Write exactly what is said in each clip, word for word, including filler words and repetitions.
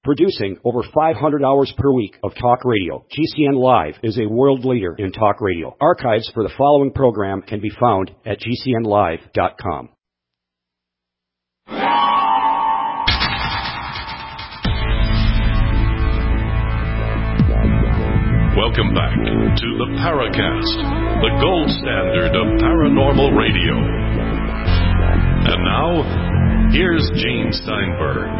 Producing over five hundred hours per week of talk radio, G C N Live is a world leader in talk radio. Archives for the following program can be found at G C N live dot com. Welcome back to the Paracast, the gold standard of paranormal radio. And now, here's Gene Steinberg.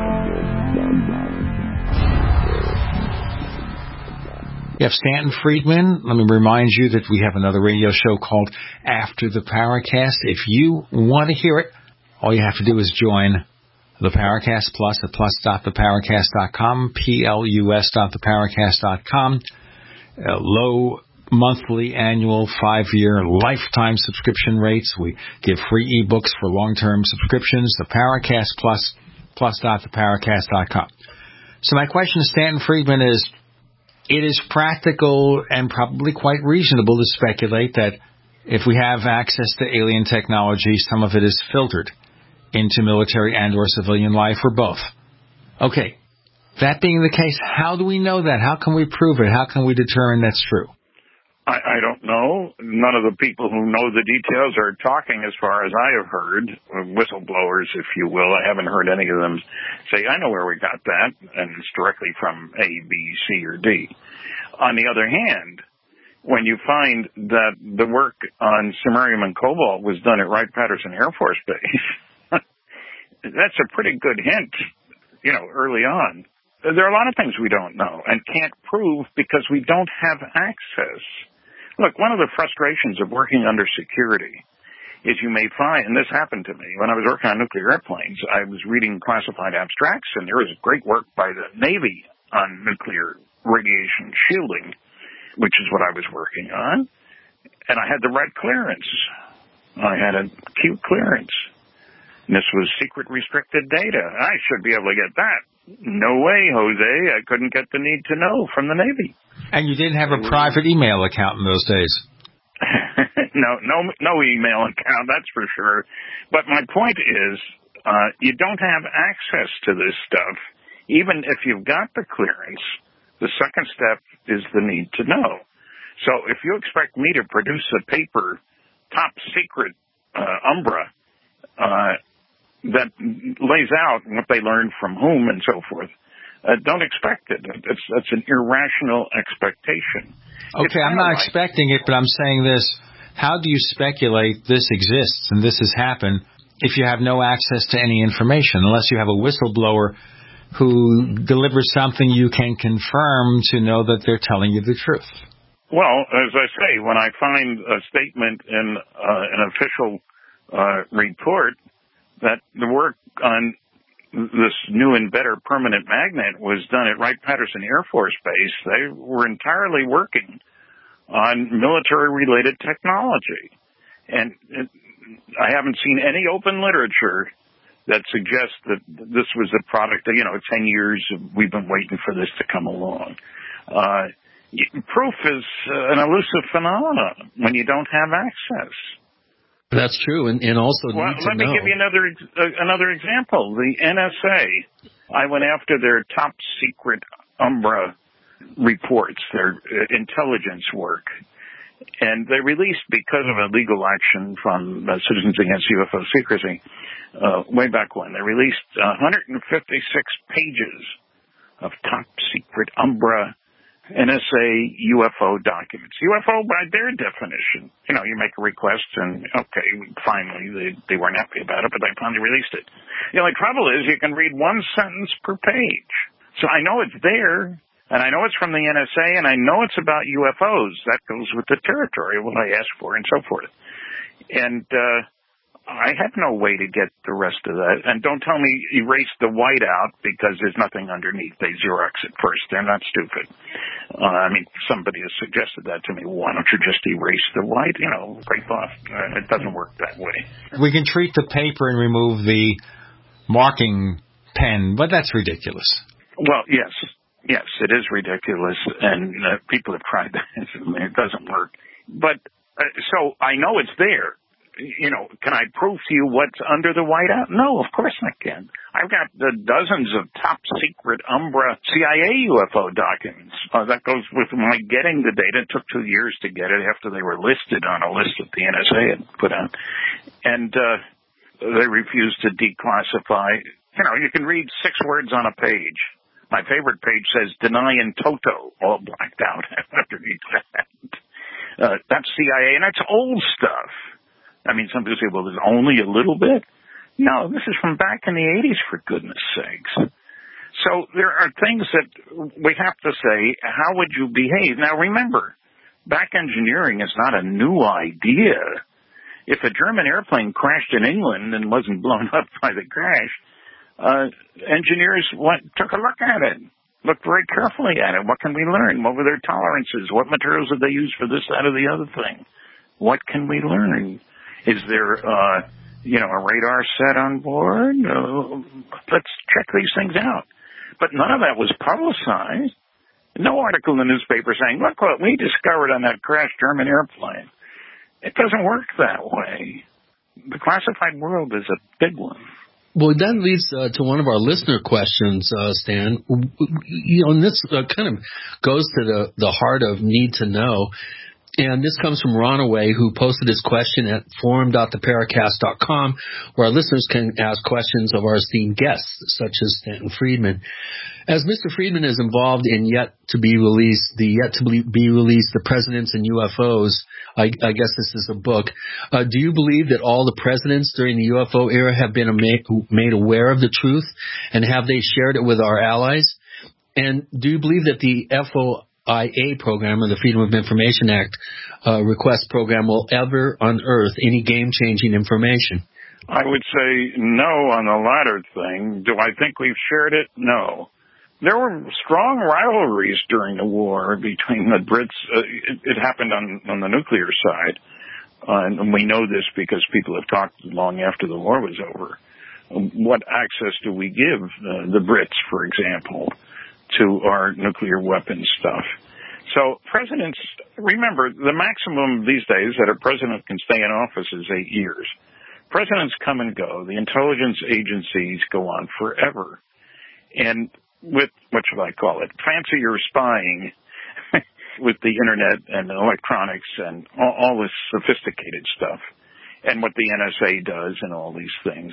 You have Stanton Friedman. Let me remind you that we have another radio show called After the Paracast. If you want to hear it, all you have to do is join the Paracast Plus at plus dot the paracast dot com, P L U S dot the paracast dot com. Uh, low monthly, annual, five-year, lifetime subscription rates. We give free ebooks for long-term subscriptions. The Paracast Plus, plus dot the paracast dot com. So my question to Stanton Friedman is, it is practical and probably quite reasonable to speculate that if we have access to alien technology, some of it is filtered into military and or civilian life, or both. Okay. That being the case, how do we know that? How can we prove it? How can we determine that's true? I, I don't know. None of the people who know the details are talking as far as I have heard, whistleblowers, if you will. I haven't heard any of them say, I know where we got that, and it's directly from A, B, C, or D. On the other hand, when you find that the work on samarium and cobalt was done at Wright-Patterson Air Force Base, that's a pretty good hint, you know, early on. There are a lot of things we don't know and can't prove because we don't have access. Look, one of the frustrations of working under security is you may find, and this happened to me when I was working on nuclear airplanes, I was reading classified abstracts, and there was great work by the Navy on nuclear radiation shielding, which is what I was working on, and I had the right clearance. I had a Q clearance. And this was secret restricted data. I should be able to get that. No way, Jose. I couldn't get the need to know from the Navy. And you didn't have a private email account in those days. no, no, no email account, that's for sure. But my point is, uh, you don't have access to this stuff. Even if you've got the clearance, the second step is the need to know. So if you expect me to produce a paper, top secret, uh, Umbra, uh, that lays out what they learned from whom and so forth, uh, don't expect it. It's, that's an irrational expectation. Okay, I'm not like, expecting it, but I'm saying this. How do you speculate this exists and this has happened if you have no access to any information, unless you have a whistleblower who delivers something you can confirm to know that they're telling you the truth? Well, as I say, when I find a statement in uh, an official uh, report that the work on this new and better permanent magnet was done at Wright-Patterson Air Force Base, they were entirely working on military-related technology. And it, I haven't seen any open literature that suggests that this was a product that, you know, ten years we've been waiting for this to come along. Uh, proof is uh, an elusive phenomenon when you don't have access. That's true, and, and also well, need to let me know. give you another uh, another example. The N S A, I went after their top secret Umbra reports, their uh, intelligence work, and they released, because of a legal action from uh, Citizens Against U F O Secrecy, uh, way back when, they released one hundred fifty-six pages of top secret Umbra N S A U F O documents. U F O, by their definition, you know, you make a request and, okay, finally, they, they weren't happy about it, but they finally released it. The only trouble is you can read one sentence per page. So I know it's there, and I know it's from the N S A, and I know it's about U F Os. That goes with the territory, what I asked for, and so forth. And uh I have no way to get the rest of that. And don't tell me erase the white out because there's nothing underneath. They Xerox it first. They're not stupid. Uh, I mean, somebody has suggested that to me. Why don't you just erase the white? You know, break off. Uh, it doesn't work that way. We can treat the paper and remove the marking pen, but that's ridiculous. Well, yes. Yes, it is ridiculous. And uh, people have tried that. It doesn't work. But uh, so I know it's there. you know, can I prove to you what's under the whiteout? No, of course I can. I've got the dozens of top secret Umbra C I A U F O documents. Uh, that goes with my getting the data. It took two years to get it after they were listed on a list that the N S A had put out. And uh, they refused to declassify. You know, you can read six words on a page. My favorite page says, deny in toto, all blacked out underneath that. Uh, that's C I A, and that's old stuff. I mean, some people say, well, there's only a little bit. No, this is from back in the eighties, for goodness sakes. So there are things that we have to say, how would you behave? Now, remember, back engineering is not a new idea. If a German airplane crashed in England and wasn't blown up by the crash, uh, engineers went, took a look at it, looked very carefully at it. What can we learn? What were their tolerances? What materials did they use for this, that, or the other thing? What can we learn? Is there, uh, you know, a radar set on board? Uh, let's check these things out. But none of that was publicized. No article in the newspaper saying, look what we discovered on that crashed German airplane. It doesn't work that way. The classified world is a big one. Well, that leads uh, to one of our listener questions, uh, Stan. You know, and this uh, kind of goes to the, the heart of need to know. And this comes from Ronaway, who posted his question at forum dot the paracast dot com, where our listeners can ask questions of our esteemed guests, such as Stanton Friedman. As Mister Friedman is involved in yet to be released, the yet to be released, The Presidents and U F Os, I, I guess this is a book. Uh, do you believe that all the presidents during the U F O era have been made, made aware of the truth, and have they shared it with our allies? And do you believe that the F O I A program, or the Freedom of Information Act uh, request program, will ever unearth any game-changing information? I would say no on the latter thing. Do I think we've shared it? No. There were strong rivalries during the war between the Brits. Uh, it, it happened on, on the nuclear side, uh, and we know this because people have talked long after the war was over. What access do we give uh, the Brits, for example, to our nuclear weapons stuff? So presidents, remember, the maximum these days that a president can stay in office is eight years. Presidents come and go. The intelligence agencies go on forever. And with, what should I call it, fancier spying with the internet and electronics and all, all this sophisticated stuff, and what the N S A does and all these things,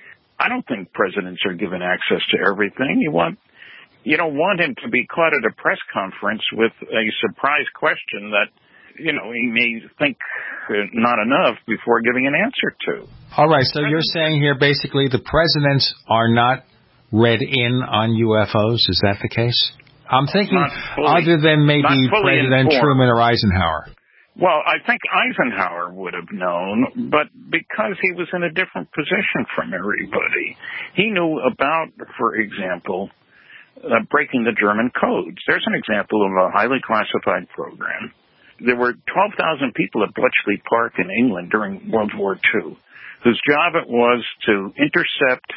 I don't think presidents are given access to everything. You want You don't want him to be caught at a press conference with a surprise question that, you know, he may think not enough before giving an answer to. All right, so you're saying here basically the presidents are not read in on U F Os. Is that the case? I'm thinking fully, other than maybe President informed. Truman or Eisenhower. Well, I think Eisenhower would have known, but because he was in a different position from everybody. He knew about, for example, Uh, breaking the German codes. There's an example of a highly classified program. There were twelve thousand people at Bletchley Park in England during World War Two, whose job it was to intercept,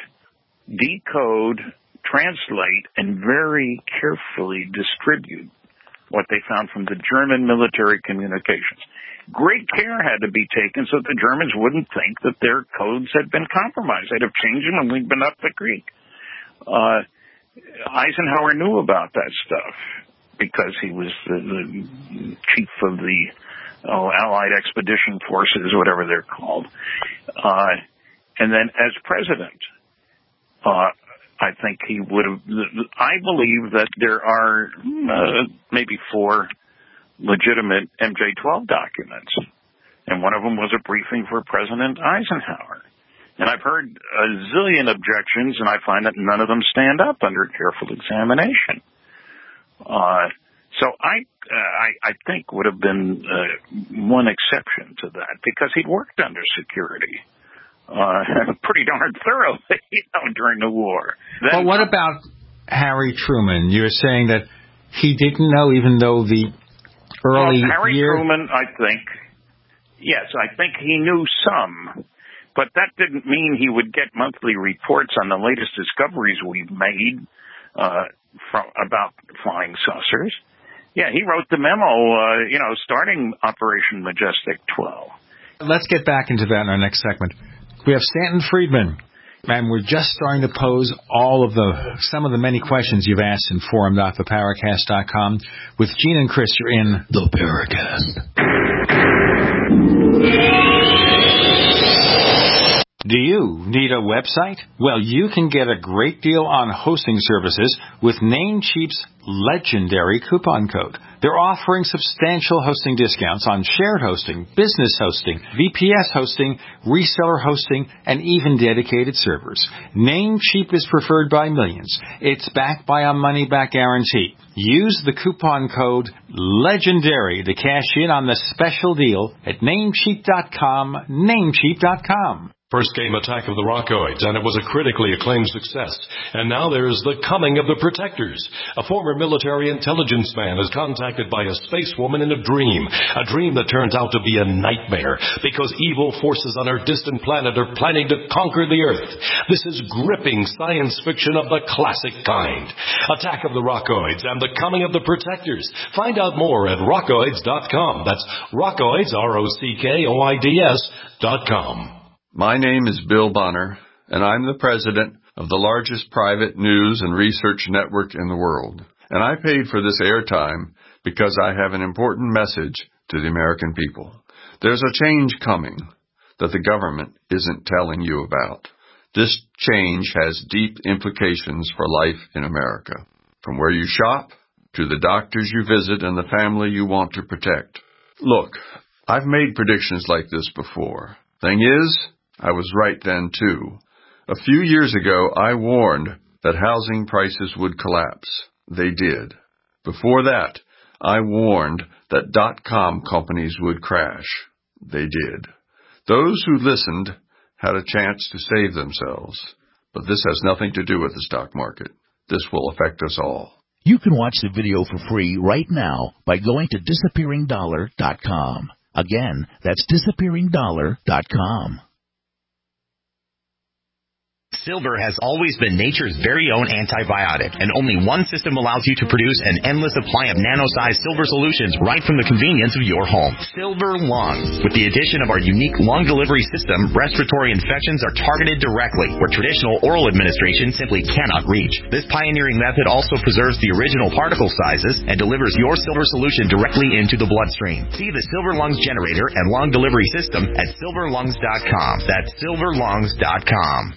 decode, translate, and very carefully distribute what they found from the German military communications. Great care had to be taken so the Germans wouldn't think that their codes had been compromised. They'd have changed them when we'd been up the creek. Uh, Eisenhower knew about that stuff because he was the, the chief of the oh, Allied Expedition Forces, whatever they're called. Uh, and then as president, uh, I think he would have, I believe that there are uh, maybe four legitimate M J twelve documents. And one of them was a briefing for President Eisenhower. And I've heard a zillion objections, and I find that none of them stand up under careful examination. Uh, so I, uh, I, I think would have been uh, one exception to that because he'd worked under security uh, pretty darn thoroughly, you know, during the war. But Then, what about Harry Truman? You're saying that he didn't know, even though the early well, Harry year... Truman, I think, yes, I think he knew some. But that didn't mean he would get monthly reports on the latest discoveries we've made uh, from, about flying saucers. Yeah, he wrote the memo, uh, you know, starting Operation Majestic twelve. Let's get back into that in our next segment. We have Stanton Friedman, and we're just starting to pose all of the some of the many questions you've asked in forum dot the paracast dot com. With Gene and Chris, you're in the Paracast. Do you need a website? Well, you can get a great deal on hosting services with Namecheap's legendary coupon code. They're offering substantial hosting discounts on shared hosting, business hosting, V P S hosting, reseller hosting, and even dedicated servers. Namecheap is preferred by millions. It's backed by a money-back guarantee. Use the coupon code LEGENDARY to cash in on the special deal at namecheap dot com, namecheap dot com. First came Attack of the Rockoids, and it was a critically acclaimed success. And now there's The Coming of the Protectors. A former military intelligence man is contacted by a space woman in a dream, a dream that turns out to be a nightmare, because evil forces on our distant planet are planning to conquer the Earth. This is gripping science fiction of the classic kind. Attack of the Rockoids and The Coming of the Protectors. Find out more at rockoids dot com. That's Rockoids, R O C K O I D S dot com. My name is Bill Bonner, and I'm the president of the largest private news and research network in the world. And I paid for this airtime because I have an important message to the American people. There's a change coming that the government isn't telling you about. This change has deep implications for life in America, from where you shop to the doctors you visit and the family you want to protect. Look, I've made predictions like this before. Thing is, I was right then, too. A few years ago, I warned that housing prices would collapse. They did. Before that, I warned that dot-com companies would crash. They did. Those who listened had a chance to save themselves. But this has nothing to do with the stock market. This will affect us all. You can watch the video for free right now by going to disappearing dollar dot com. Again, that's disappearing dollar dot com. Silver has always been nature's very own antibiotic, and only one system allows you to produce an endless supply of nano-sized silver solutions right from the convenience of your home. Silver Lungs. With the addition of our unique lung delivery system, respiratory infections are targeted directly, where traditional oral administration simply cannot reach. This pioneering method also preserves the original particle sizes and delivers your silver solution directly into the bloodstream. See the Silver Lungs generator and lung delivery system at silver lungs dot com. That's silver lungs dot com.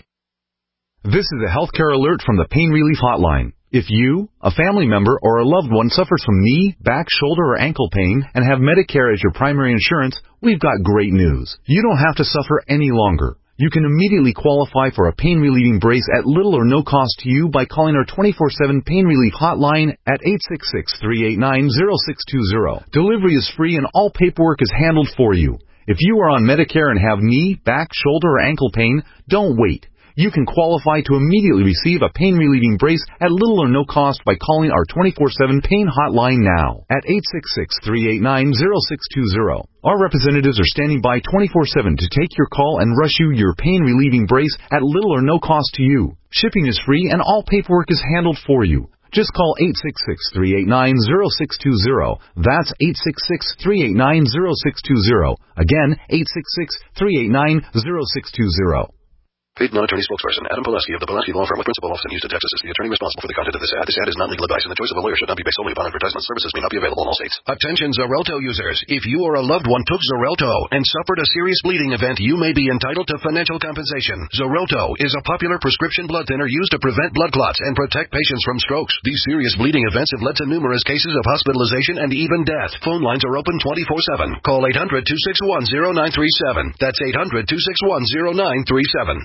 This is a healthcare alert from the Pain Relief Hotline. If you, a family member, or a loved one suffers from knee, back, shoulder, or ankle pain and have Medicare as your primary insurance, we've got great news. You don't have to suffer any longer. You can immediately qualify for a pain-relieving brace at little or no cost to you by calling our twenty-four seven Pain Relief Hotline at eight six six, three eight nine, zero six two zero. Delivery is free and all paperwork is handled for you. If you are on Medicare and have knee, back, shoulder, or ankle pain, don't wait. You can qualify to immediately receive a pain-relieving brace at little or no cost by calling our twenty-four seven Pain Hotline now at eight six six, three eight nine, zero six two zero. Our representatives are standing by twenty-four seven to take your call and rush you your pain-relieving brace at little or no cost to you. Shipping is free and all paperwork is handled for you. Just call eight six six, three eight nine, zero six two zero. That's eight six six, three eight nine, zero six two zero. Again, eight six six, three eight nine, zero six two zero. Paid non-attorney spokesperson Adam Pileski of the Pileski Law Firm with principal office in Houston, Texas is the attorney responsible for the content of this ad. This ad is not legal advice, and the choice of a lawyer should not be based solely upon advertisement. Services may not be available in all states. Attention Xarelto users. If you or a loved one took Xarelto and suffered a serious bleeding event, you may be entitled to financial compensation. Xarelto is a popular prescription blood thinner used to prevent blood clots and protect patients from strokes. These serious bleeding events have led to numerous cases of hospitalization and even death. Phone lines are open twenty-four seven. Call eight hundred, two six one, zero nine three seven. That's eight hundred, two six one, zero nine three seven.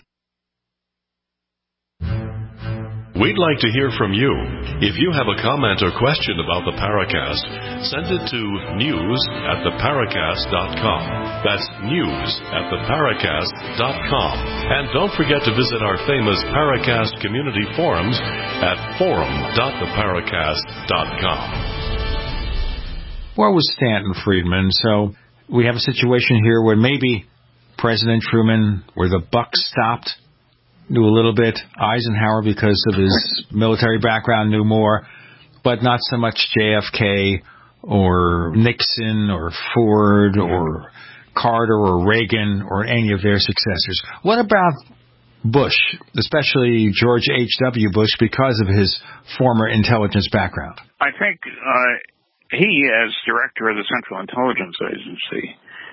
We'd like to hear from you. If you have a comment or question about the Paracast, send it to news at the paracast dot com. That's news at the paracast dot com. And don't forget to visit our famous Paracast community forums at forum dot the paracast dot com. Well, with Stanton Friedman, so we have a situation here where maybe President Truman, where the buck stopped, knew a little bit. Eisenhower, because of his military background, knew more, but not so much J F K or Nixon or Ford or Carter or Reagan or any of their successors. What about Bush, especially George H W. Bush, because of his former intelligence background? I think uh, he, as director of the Central Intelligence Agency,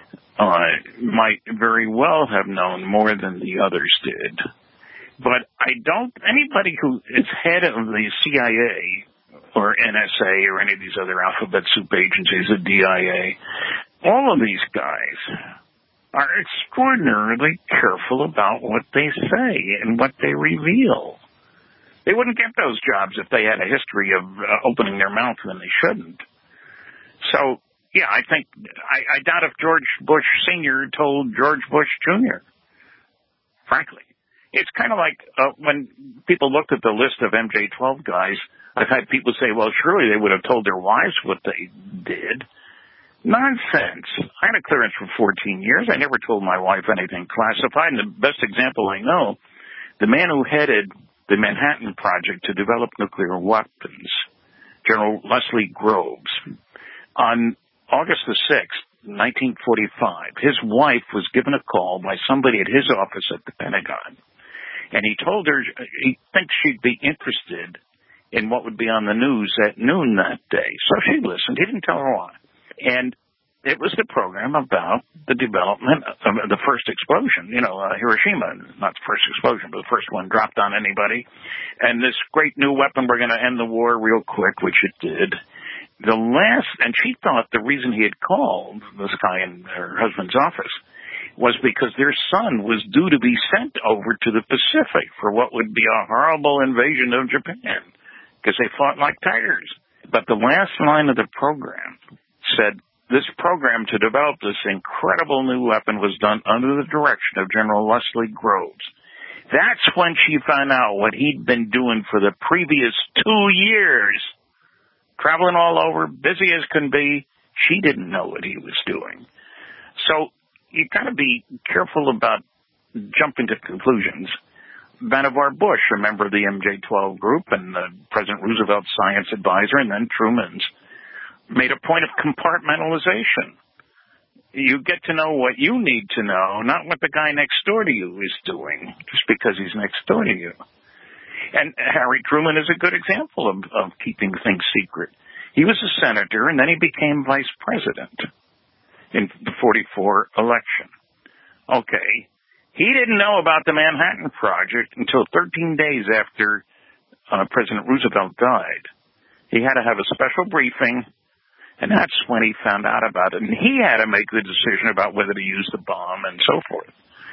uh, might very well have known more than the others did. But I don't, anybody who is head of the C I A or N S A or any of these other alphabet soup agencies, the D I A, all of these guys are extraordinarily careful about what they say and what they reveal. They wouldn't get those jobs if they had a history of uh, opening their mouth when they shouldn't. So, yeah, I think, I, I doubt if George Bush Senior told George Bush Junior, frankly. It's kind of like uh, when people looked at the list of M J twelve guys, I've had people say, well, surely they would have told their wives what they did. Nonsense. I had a clearance for fourteen years. I never told my wife anything classified. And the best example I know, the man who headed the Manhattan Project to develop nuclear weapons, General Leslie Groves, on August the sixth, nineteen forty-five, his wife was given a call by somebody at his office at the Pentagon. And he told her he thinks she'd be interested in what would be on the news at noon that day. So she listened. He didn't tell her why. And it was the program about the development of the first explosion. You know, uh, Hiroshima, not the first explosion, but the first one dropped on anybody. And this great new weapon, we're going to end the war real quick, which it did. The last, and she thought the reason he had called this guy in her husband's office was because their son was due to be sent over to the Pacific for what would be a horrible invasion of Japan, because they fought like tigers. But the last line of the program said, this program to develop this incredible new weapon was done under the direction of General Leslie Groves. That's when she found out what he'd been doing for the previous two years. Traveling all over, busy as can be. She didn't know what he was doing. So you got to be careful about jumping to conclusions. Vannevar Bush, a member of the M J twelve group and uh, President Roosevelt's science advisor, and then Truman's, made a point of compartmentalization. You get to know what you need to know, not what the guy next door to you is doing, just because he's next door to you. And Harry Truman is a good example of, of keeping things secret. He was a senator, and then he became vice president in the forty-four election. Okay. He didn't know about the Manhattan Project until thirteen days after uh, President Roosevelt died. He had to have a special briefing, and that's when he found out about it. And he had to make the decision about whether to use the bomb and so forth.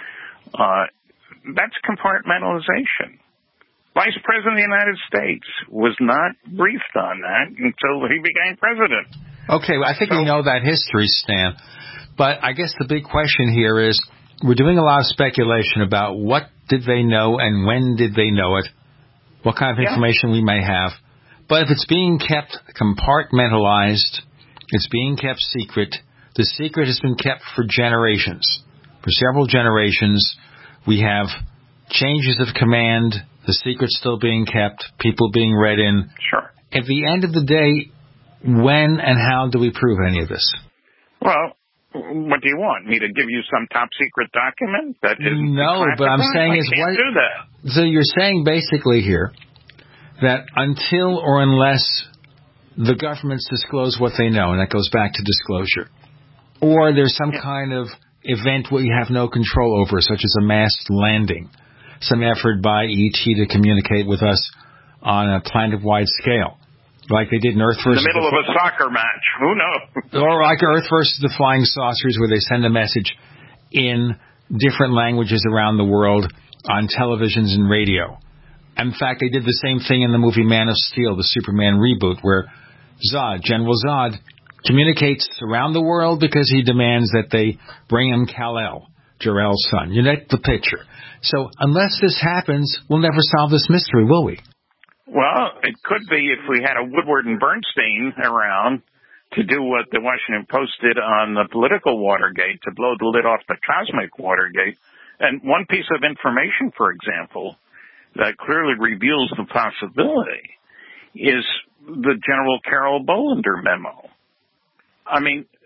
Uh, that's compartmentalization. Vice President of the United States was not briefed on that until he became president. Okay, well, I think so, we know that history, Stan. But I guess the big question here is, we're doing a lot of speculation about what did they know and when did they know it, what kind of information yeah. we may have. But if it's being kept compartmentalized, it's being kept secret, the secret has been kept for generations. For several generations, we have changes of command, the secret's still being kept, people being read in. Sure. At the end of the day, when and how do we prove any of this? Well, what do you want? Me to give you some top secret document that isn't No, but I'm saying I is can't what do that. So you're saying basically here that until or unless the governments disclose what they know, and that goes back to disclosure, or there's some yeah. kind of event where you have no control over, such as a mass landing, some effort by E T to communicate with us on a planet-wide scale, like they did in Earth versus... In the middle the of a soccer match. Who knows? Or like Earth versus the Flying Saucers, where they send a message in different languages around the world on televisions and radio. In fact, they did the same thing in the movie Man of Steel, the Superman reboot, where Zod, General Zod, communicates around the world because he demands that they bring him Kal-El, Jor-El's son. You get the picture. So unless this happens, we'll never solve this mystery, will we? Well, it could be if we had a Woodward and Bernstein around to do what the Washington Post did on the political Watergate, to blow the lid off the cosmic Watergate. And one piece of information, for example, that clearly reveals the possibility is the General Carol Bolander memo. I mean,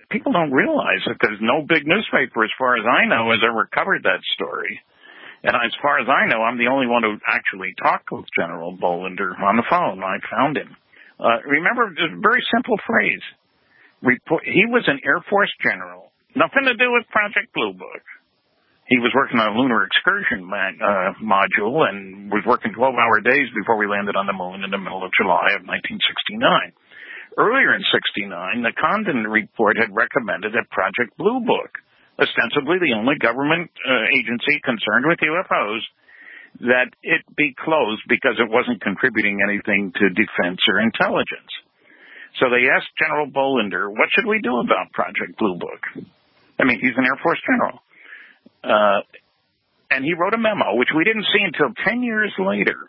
people don't realize that there's no big newspaper, as far as I know, has ever covered that story. And as far as I know, I'm the only one who actually talked with General Bolender on the phone. I found him. Uh, remember, it's a very simple phrase. Report, he was an Air Force general. Nothing to do with Project Blue Book. He was working on a lunar excursion man, uh, module and was working twelve-hour days before we landed on the moon in the middle of July of nineteen sixty-nine. Earlier in sixty-nine, the Condon report had recommended that Project Blue Book, ostensibly the only government uh, agency concerned with U F Os, that it be closed because it wasn't contributing anything to defense or intelligence. So they asked General Bolender, what should we do about Project Blue Book? I mean, he's an Air Force general. Uh, and he wrote a memo, which we didn't see until ten years later,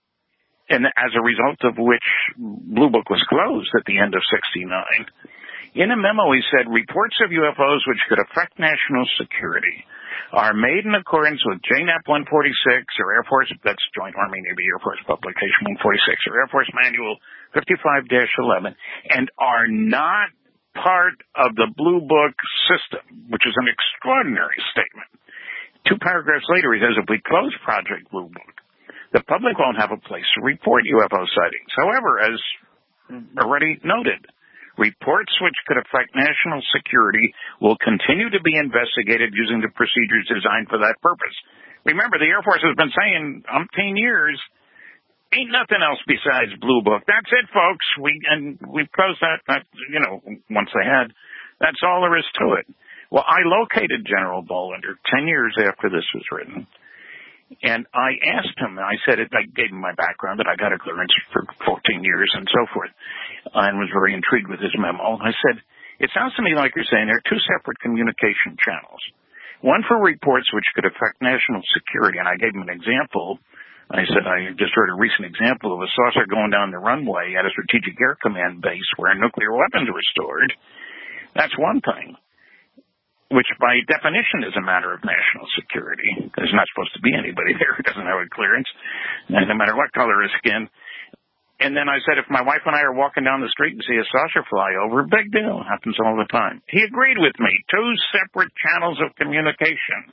and as a result of which Blue Book was closed at the end of sixty-nine. In a memo, he said, reports of U F Os which could affect national security are made in accordance with J NAP one forty-six or Air Force, that's Joint Army-Navy Air Force Publication one forty-six, or Air Force Manual fifty-five dash eleven, and are not part of the Blue Book system, which is an extraordinary statement. Two paragraphs later, he says, if we close Project Blue Book, the public won't have a place to report U F O sightings. However, as already noted, reports which could affect national security will continue to be investigated using the procedures designed for that purpose. Remember, the Air Force has been saying umpteen years, ain't nothing else besides Blue Book. That's it, folks. We and we closed that, that, you know, once they had. That's all there is to it. Well, I located General Bolender ten years after this was written, and I asked him, I said, it, I gave him my background, that I got a clearance for fourteen years and so forth, and was very intrigued with his memo. I said, it sounds to me like you're saying there are two separate communication channels. One for reports which could affect national security, and I gave him an example. I said, I just heard a recent example of a saucer going down the runway at a Strategic Air Command base where nuclear weapons were stored. That's one thing, which by definition is a matter of national security. There's not supposed to be anybody there who doesn't have a clearance, no matter what color his skin. And then I said, if my wife and I are walking down the street and see a saucer fly over, big deal. Happens all the time. He agreed with me. Two separate channels of communication.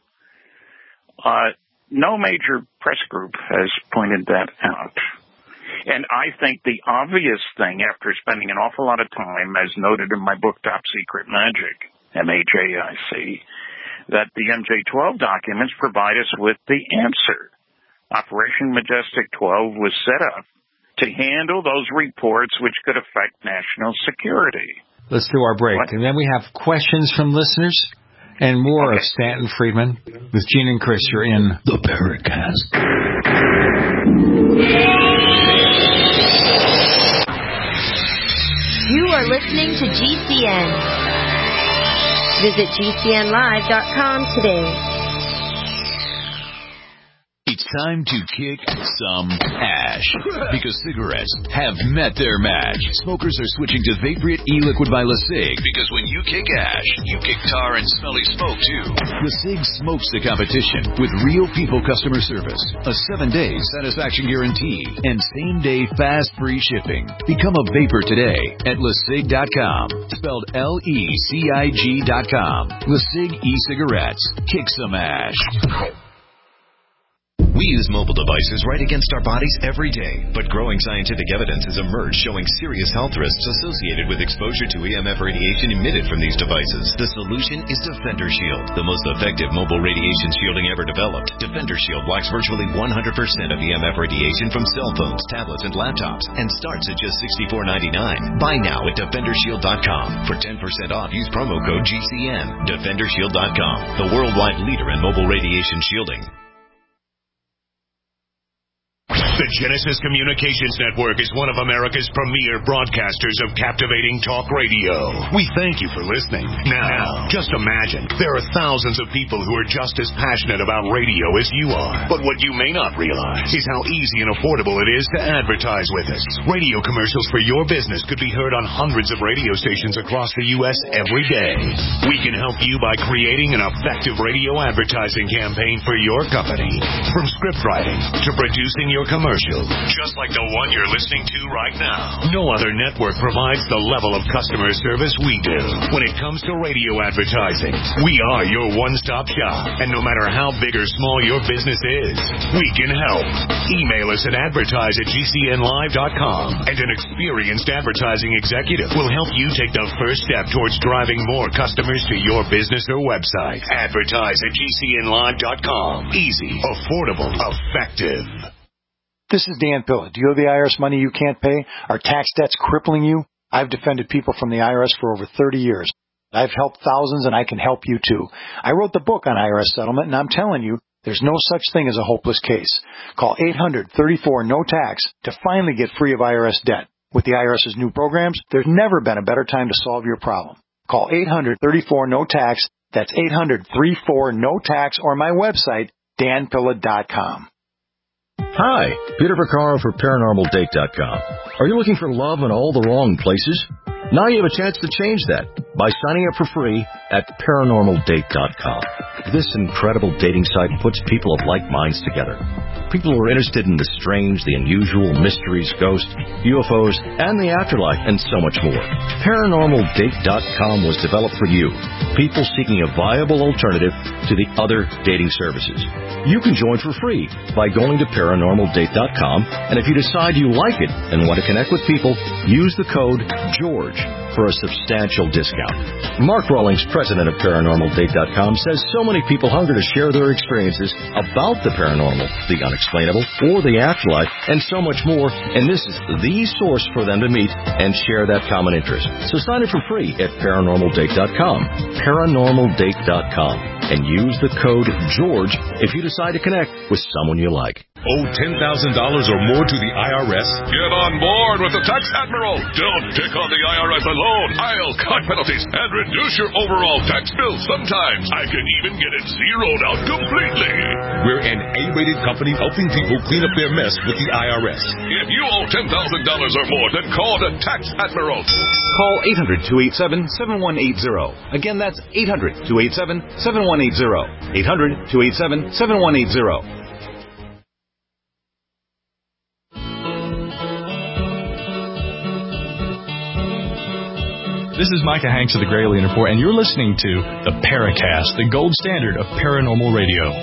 Uh, no major press group has pointed that out. And I think the obvious thing, after spending an awful lot of time, as noted in my book, Top Secret Magic, M A J I C, that the M J twelve documents provide us with the answer. Operation Majestic twelve was set up to handle those reports which could affect national security. Let's do our break. What? And then we have questions from listeners and more okay. of Stanton Friedman with Gene and Chris. You're in the Paracast. You are listening to G C N. Visit G C N live dot com today. It's time to kick some ash because cigarettes have met their match. Smokers are switching to Vaporite e-liquid by LeSig because when you kick ash, you kick tar and smelly smoke too. LeSig smokes the competition with real people customer service, a seven-day satisfaction guarantee, and same-day fast free shipping. Become a vapor today at LeSig dot com, spelled L E C I G dot com. LeSig e-cigarettes. Kick some ash. We use mobile devices right against our bodies every day, but growing scientific evidence has emerged showing serious health risks associated with exposure to E M F radiation emitted from these devices. The solution is Defender Shield, the most effective mobile radiation shielding ever developed. Defender Shield blocks virtually one hundred percent of E M F radiation from cell phones, tablets, and laptops, and starts at just sixty-four ninety-nine. Buy now at Defender Shield dot com. For ten percent off, use promo code G C N. Defender Shield dot com, the worldwide leader in mobile radiation shielding. The Genesis Communications Network is one of America's premier broadcasters of captivating talk radio. We thank you for listening. Now, just imagine, there are thousands of people who are just as passionate about radio as you are. But what you may not realize is how easy and affordable it is to advertise with us. Radio commercials for your business could be heard on hundreds of radio stations across the U S every day. We can help you by creating an effective radio advertising campaign for your company. From script writing to producing your commercial, commercial, just like the one you're listening to right now. No other network provides the level of customer service we do. When it comes to radio advertising, we are your one-stop shop. And no matter how big or small your business is, we can help. Email us at advertise at G C N live dot com, and an experienced advertising executive will help you take the first step towards driving more customers to your business or website. Advertise at G C N live dot com. Easy, affordable, effective. This is Dan Pilla. Do you owe the I R S money you can't pay? Are tax debts crippling you? I've defended people from the I R S for over thirty years. I've helped thousands, and I can help you too. I wrote the book on I R S settlement, and I'm telling you, there's no such thing as a hopeless case. Call eight hundred, thirty-four, no tax to finally get free of I R S debt. With the IRS's new programs, there's never been a better time to solve your problem. Call eight hundred, thirty-four, no tax. That's eight hundred, thirty-four, no tax, or my website, dan pilla dot com. Hi, Peter Vaccaro for paranormal date dot com. Are you looking for love in all the wrong places? Now you have a chance to change that by signing up for free at paranormal date dot com. This incredible dating site puts people of like minds together. People who are interested in the strange, the unusual, mysteries, ghosts, U F Os, and the afterlife, and so much more. paranormal date dot com was developed for you, people seeking a viable alternative to the other dating services. You can join for free by going to paranormal date dot com, and if you decide you like it and want to connect with people, use the code GEORGE for a substantial discount. Mark Rawlings, president of paranormal date dot com, says so many people hunger to share their experiences about the paranormal, the unexplainable, or the afterlife, and so much more, and this is the source for them to meet and share that common interest. So sign up for free at paranormal date dot com, paranormal date dot com, and use the code GEORGE if you decide to connect with someone you like. Owe ten thousand dollars or more to the I R S? Get on board with the Tax Admiral. Don't pick on the I R S alone. I'll cut penalties and reduce your overall tax bill. Sometimes I can even get it zeroed out completely. We're an A-rated company helping people clean up their mess with the I R S. If you owe ten thousand dollars or more, then call the Tax Admiral. Call eight hundred, two eight seven, seven one eight zero. Again, that's eight hundred, two eight seven, seven one eight zero. eight hundred, two eight seven, seven one eight zero. This is Micah Hanks of the Gralien Report, and you're listening to the Paracast, the gold standard of paranormal radio.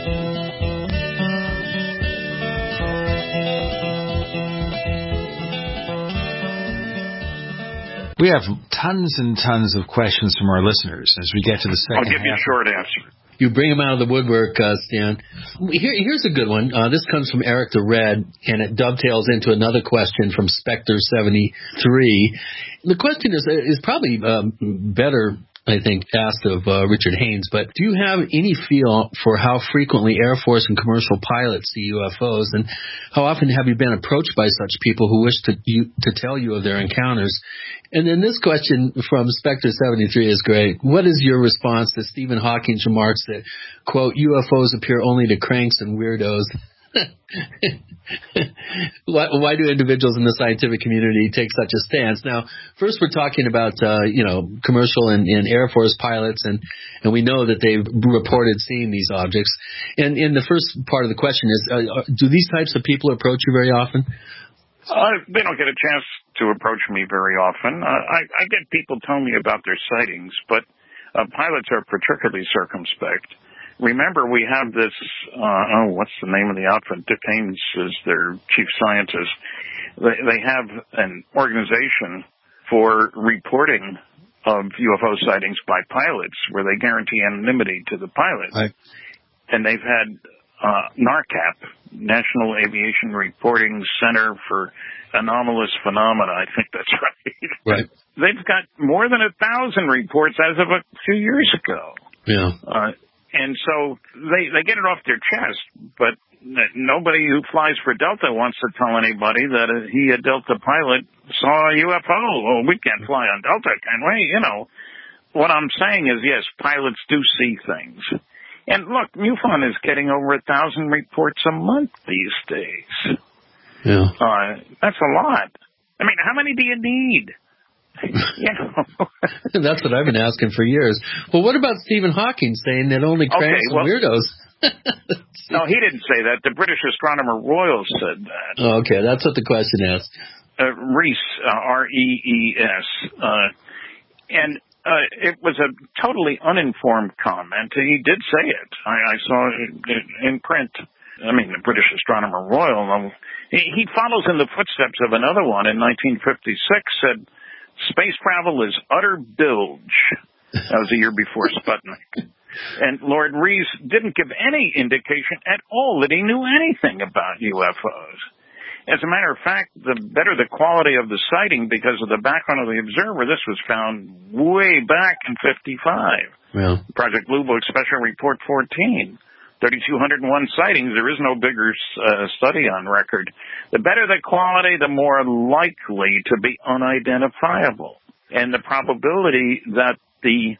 We have tons and tons of questions from our listeners as we get to the second I'll give you half. a short answer. You bring them out of the woodwork, uh, Stan. Here, here's a good one. Uh, this comes from Eric the Red, and it dovetails into another question from Spectre seventy-three. The question is is probably um, better, I think, asked of uh, Richard Haynes, but do you have any feel for how frequently Air Force and commercial pilots see U F Os, and how often have you been approached by such people who wish to you, to tell you of their encounters? And then this question from Spectre seventy-three is great. What is your response to Stephen Hawking's remarks that, quote, U F Os appear only to cranks and weirdos? why, why do individuals in the scientific community take such a stance? Now, first we're talking about, uh, you know, commercial and, and Air Force pilots, and, and we know that they've reported seeing these objects. And, and the first part of the question is, uh, do these types of people approach you very often? Uh, they don't get a chance to approach me very often. Uh, I, I get people telling me about their sightings, but uh, pilots are particularly circumspect. Remember, we have this, uh, oh, what's the name of the outfit? Dick Haynes is their chief scientist. They, they have an organization for reporting of U F O sightings by pilots where they guarantee anonymity to the pilot. Right. And they've had uh, NARCAP, National Aviation Reporting Center for Anomalous Phenomena. I think that's right. Right. They've got more than a thousand reports as of a few years ago. Yeah. Uh, and so they they get it off their chest, but nobody who flies for Delta wants to tell anybody that he, a Delta pilot, saw a U F O. Well, we can't fly on Delta, can we? You know, what I'm saying is, yes, pilots do see things. And look, MUFON is getting over a thousand reports a month these days. Yeah. Uh, that's a lot. I mean, how many do you need? You know. That's what I've been asking for years. Well, what about Stephen Hawking saying that only cranks okay, well, and weirdos? No, he didn't say that. The British Astronomer Royal said that. Okay, that's what the question asked. Uh, Rees, uh, R E E S. Uh, and uh, it was a totally uninformed comment. He did say it. I, I saw it in print. I mean, the British Astronomer Royal. He, he follows in the footsteps of another one in nineteen fifty-six, said, space travel is utter bilge. That was the year before Sputnik. And Lord Rees didn't give any indication at all that he knew anything about U F Os. As a matter of fact, the better the quality of the sighting because of the background of the observer, this was found way back in fifty-five. Yeah. Project Blue Book Special Report fourteen. three thousand two hundred one sightings. There is no bigger uh, study on record. The better the quality, the more likely to be unidentifiable. And the probability that the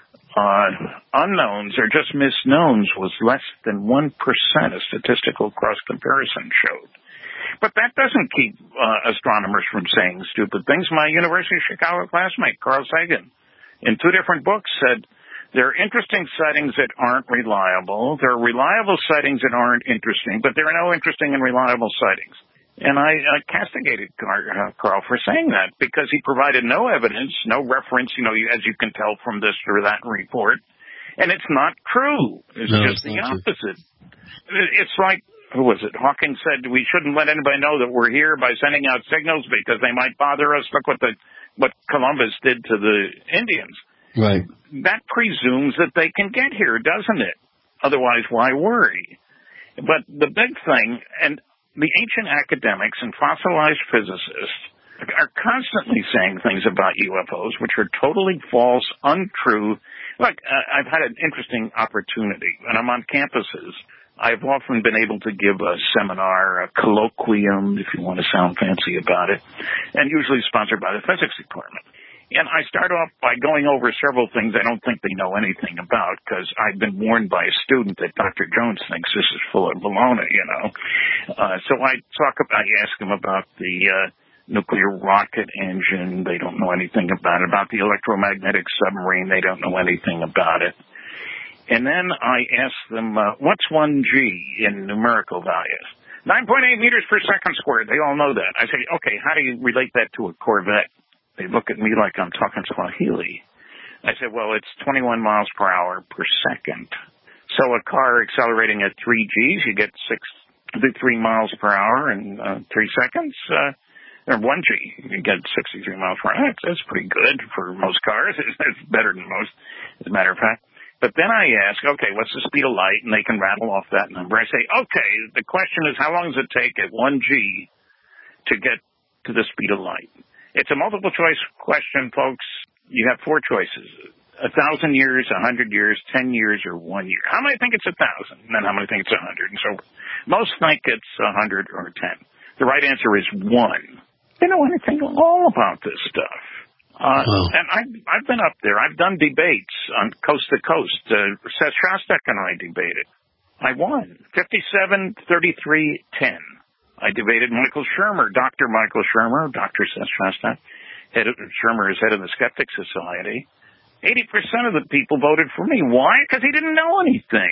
uh, unknowns or just misknowns was less than one percent, a statistical cross-comparison showed. But that doesn't keep uh, astronomers from saying stupid things. My University of Chicago classmate, Carl Sagan, in two different books said, there are interesting sightings that aren't reliable. There are reliable sightings that aren't interesting, but there are no interesting and reliable sightings. And I, I castigated Carl for saying that because he provided no evidence, no reference, you know, as you can tell from this or that report. And it's not true. It's no, just it's the not opposite. True. It's like, who was it? Hawking said we shouldn't let anybody know that we're here by sending out signals because they might bother us. Look what the what Columbus did to the Indians. Right. That presumes that they can get here, doesn't it? Otherwise, why worry? But the big thing, and the ancient academics and fossilized physicists are constantly saying things about U F Os which are totally false, untrue. Look, uh, I've had an interesting opportunity. When I'm on campuses, I've often been able to give a seminar, a colloquium, if you want to sound fancy about it, and usually sponsored by the physics department. And I start off by going over several things I don't think they know anything about because I've been warned by a student that Doctor Jones thinks this is full of baloney, you know. Uh, so I talk about, I ask them about the uh, nuclear rocket engine. They don't know anything about it. About the electromagnetic submarine. They don't know anything about it. And then I ask them, uh, what's one G in numerical values? nine point eight meters per second squared. They all know that. I say, okay, how do you relate that to a Corvette? They look at me like I'm talking Swahili. I said, well, it's twenty-one miles per hour per second. So a car accelerating at three Gs, you get six, three miles per hour in uh, three seconds. Uh, or one G, you get sixty-three miles per hour. That's, that's pretty good for most cars. It's, it's better than most, as a matter of fact. But then I ask, okay, what's the speed of light? And they can rattle off that number. I say, okay, the question is how long does it take at one G to get to the speed of light? It's a multiple choice question, folks. You have four choices. A thousand years, a hundred years, ten years, or one year. How many think it's a thousand? And then how many think it's a hundred? And so most think it's a hundred or ten. The right answer is one. They know anything at all about this stuff. Uh, wow. And I, I've been up there. I've done debates on coast to coast. Uh, Seth Shostak and I debated. I won. fifty-seven thirty-three ten. I debated Michael Shermer, Doctor Michael Shermer, Doctor Seth Shostak. Head of, Shermer is head of the Skeptic Society. eighty percent of the people voted for me. Why? Because he didn't know anything.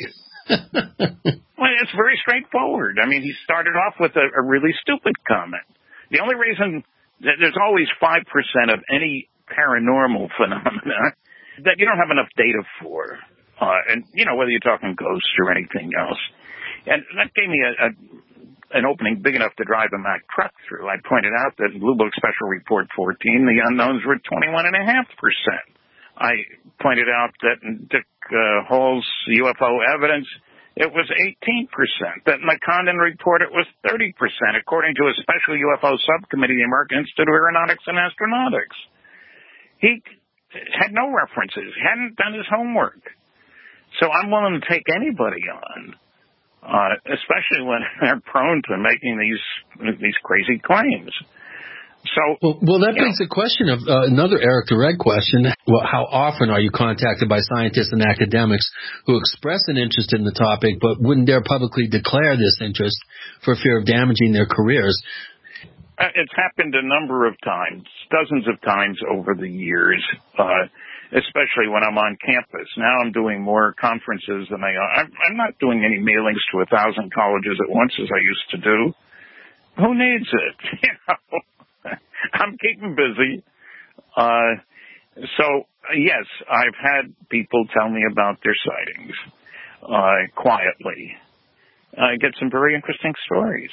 Well, it's very straightforward. I mean, he started off with a, a really stupid comment. The only reason that there's always five percent of any paranormal phenomena that you don't have enough data for. Uh, and, you know, whether you're talking ghosts or anything else. And that gave me a, a an opening big enough to drive a Mack truck through. I pointed out that in Blue Book Special Report fourteen, the unknowns were twenty-one point five percent. I pointed out that in Dick uh, Hall's U F O evidence, it was eighteen percent. That in the Condon report, it was thirty percent, according to a special U F O subcommittee of the American Institute of Aeronautics and Astronautics. He had no references, hadn't done his homework. So I'm willing to take anybody on. Uh, especially when they're prone to making these these crazy claims. So, well, well that begs the question of uh, another Eric Dureg question. Well, how often are you contacted by scientists and academics who express an interest in the topic but wouldn't dare publicly declare this interest for fear of damaging their careers? Uh, it's happened a number of times, dozens of times over the years. Uh, especially when I'm on campus. Now I'm doing more conferences than I I'm, I'm not doing any mailings to a thousand colleges at once as I used to do. Who needs it? You know, I'm keeping busy. Uh, so yes, I've had people tell me about their sightings, uh, quietly. I get some very interesting stories.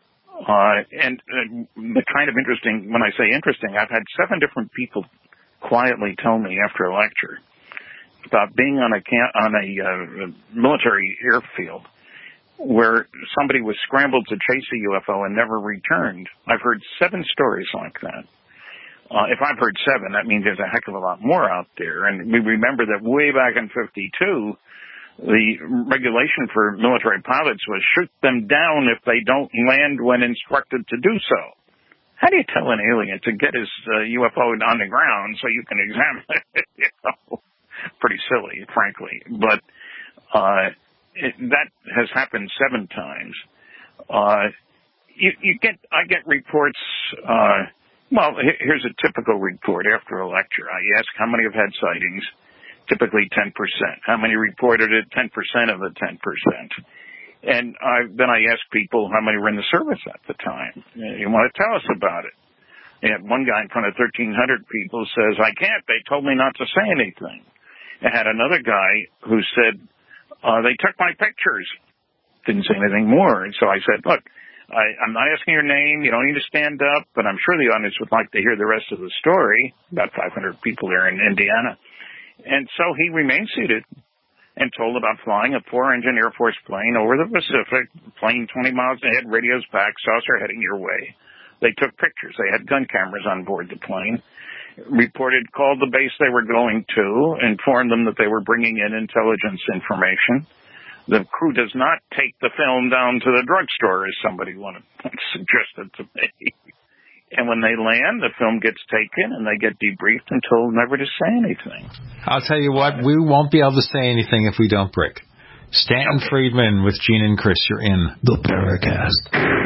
Uh, and uh, the kind of interesting, when I say interesting, I've had seven different people quietly tell me after a lecture about being on a camp, on a uh, military airfield where somebody was scrambled to chase a U F O and never returned. I've heard seven stories like that. Uh, if I've heard seven, that means there's a heck of a lot more out there. And we remember that way back in fifty-two, the regulation for military pilots was shoot them down if they don't land when instructed to do so. How do you tell an alien to get his uh, U F O on the ground so you can examine it? You know, pretty silly, frankly. But uh, it, that has happened seven times. Uh, you, you get, I get reports. Uh, well, here's a typical report after a lecture. I ask how many have had sightings. Typically ten percent. How many reported it? ten percent of the ten percent. And I, then I ask people how many were in the service at the time. You want to tell us about it? And one guy in front of thirteen hundred people says, I can't. They told me not to say anything. I had another guy who said, uh, they took my pictures. Didn't say anything more. And so I said, look, I, I'm not asking your name. You don't need to stand up, but I'm sure the audience would like to hear the rest of the story. About five hundred people there in Indiana. And so he remained seated and told about flying a four-engine Air Force plane over the Pacific, plane twenty miles ahead, radios back, saucer heading your way. They took pictures. They had gun cameras on board the plane. Reported, called the base they were going to, informed them that they were bringing in intelligence information. The crew does not take the film down to the drugstore, as somebody wanted, suggested to me. And when they land, the film gets taken and they get debriefed and told never to say anything. I'll tell you what, we won't be able to say anything if we don't break. Stanton okay. Friedman with Gene and Chris, you're in the Paracast.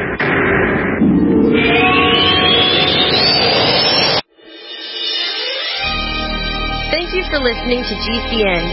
Thank you for listening to G C N.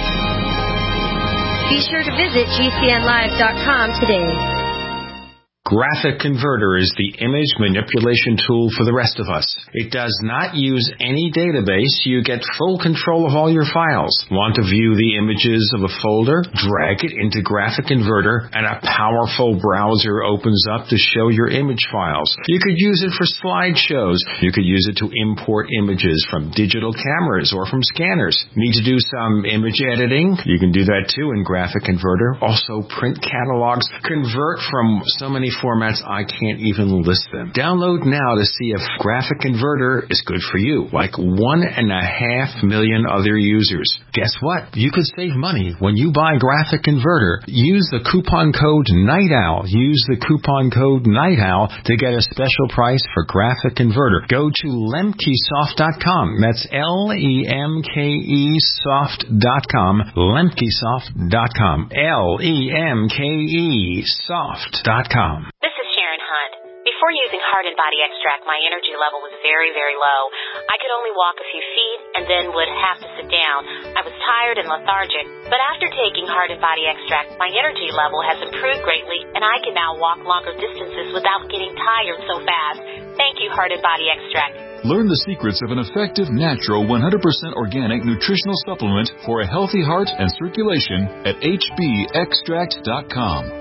Be sure to visit G C N live dot com today. Graphic Converter is the image manipulation tool for the rest of us. It does not use any database. You get full control of all your files. Want to view the images of a folder? Drag it into Graphic Converter and a powerful browser opens up to show your image files. You could use it for slideshows. You could use it to import images from digital cameras or from scanners. Need to do some image editing? You can do that too in Graphic Converter. Also print catalogs. Convert from so many formats I can't even list them. Download now to see if Graphic Converter is good for you, like one and a half million other users. Guess what? You could save money when you buy Graphic Converter. Use the coupon code NIGHTOWL. Use the coupon code NIGHTOWL to get a special price for Graphic Converter. Go to lemkesoft dot com. That's L E M K E soft dot com. lemkesoft dot com. L E M K E soft dot com. This is Sharon Hunt. Before using Heart and Body Extract, my energy level was very, very low. I could only walk a few feet and then would have to sit down. I was tired and lethargic. But after taking Heart and Body Extract, my energy level has improved greatly, and I can now walk longer distances without getting tired so fast. Thank you, Heart and Body Extract. Learn the secrets of an effective, natural, one hundred percent organic nutritional supplement for a healthy heart and circulation at H B extract dot com.